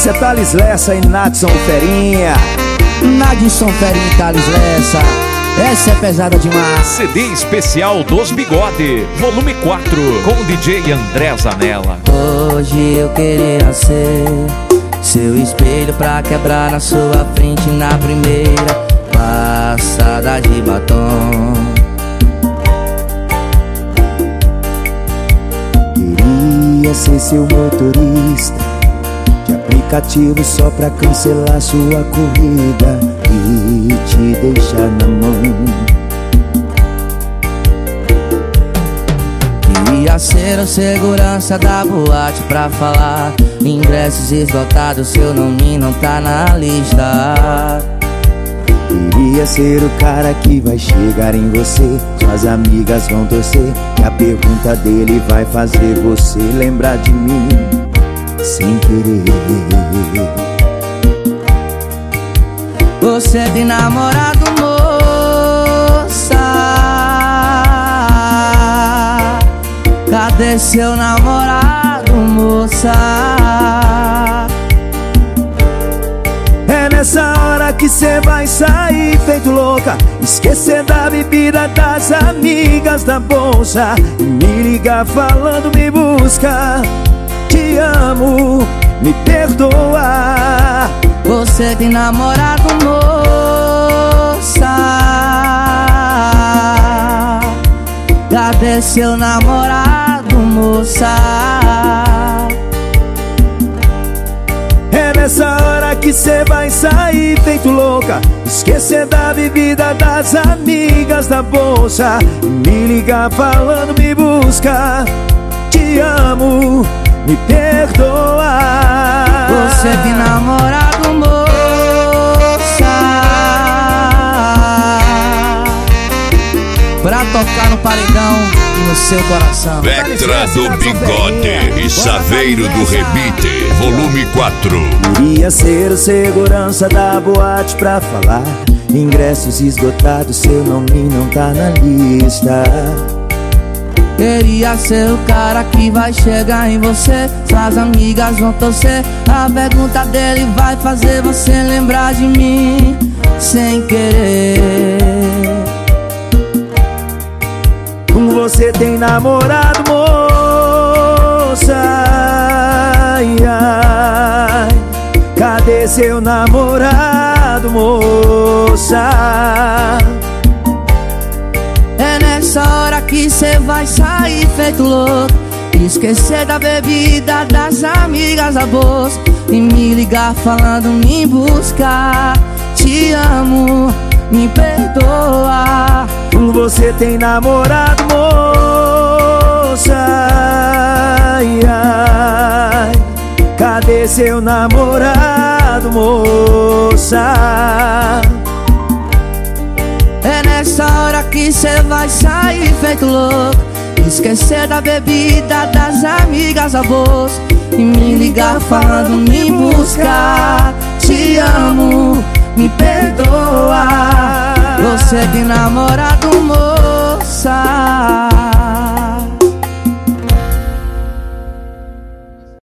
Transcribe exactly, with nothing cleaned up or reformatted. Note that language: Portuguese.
Essa é Thales Lessa e Nadson Ferinha. Nadson Ferinha e Thales Lessa. Essa é pesada demais. C D especial dos Bigode, volume quatro, com o D J André Zanella. Hoje eu queria ser seu espelho pra quebrar na sua frente na primeira passada de batom. Queria ser seu motorista de aplicativo só pra cancelar sua corrida e te deixar na mão. Queria ser o segurança da boate pra falar ingressos esgotados, seu nome não tá na lista. Queria ser o cara que vai chegar em você, suas amigas vão torcer e a pergunta dele vai fazer você lembrar de mim sem querer. Você tem namorado, moça? Cadê seu namorado, moça? É nessa hora que cê vai sair feito louca, esquecer da bebida, das amigas, da bolsa, e me ligar falando me busca. Te amo, me perdoa. Você tem namorado, moça? Cadê seu namorado, moça? É nessa hora que cê vai sair feito louca, esquecer da bebida, das amigas, da bolsa, me ligar falando me busca. Te amo, me perdoa. Você tem namorado, moça? Pra tocar no paredão e no seu coração. Vectra do Bigode e Saveiro do Rebite, volume quatro. Queria ser o segurança da boate pra falar ingressos esgotados, seu nome não tá na lista. Queria ser o cara que vai chegar em você, suas amigas vão torcer, a pergunta dele vai fazer você lembrar de mim sem querer. Você tem namorado, moça? Ai, ai. Cadê seu namorado, moça? É nessa hora que cê vai sair feito louco, esquecer da bebida, das amigas, da bolsa, e me ligar falando me buscar. Te amo, me perdoa. Você tem namorado, moça? Ai, ai. Cadê seu namorado, moça? É nessa hora que cê vai sair feito louco, esquecer da bebida, das amigas, da bolsa, e me ligar falando me buscar. Te amo, me perdoa.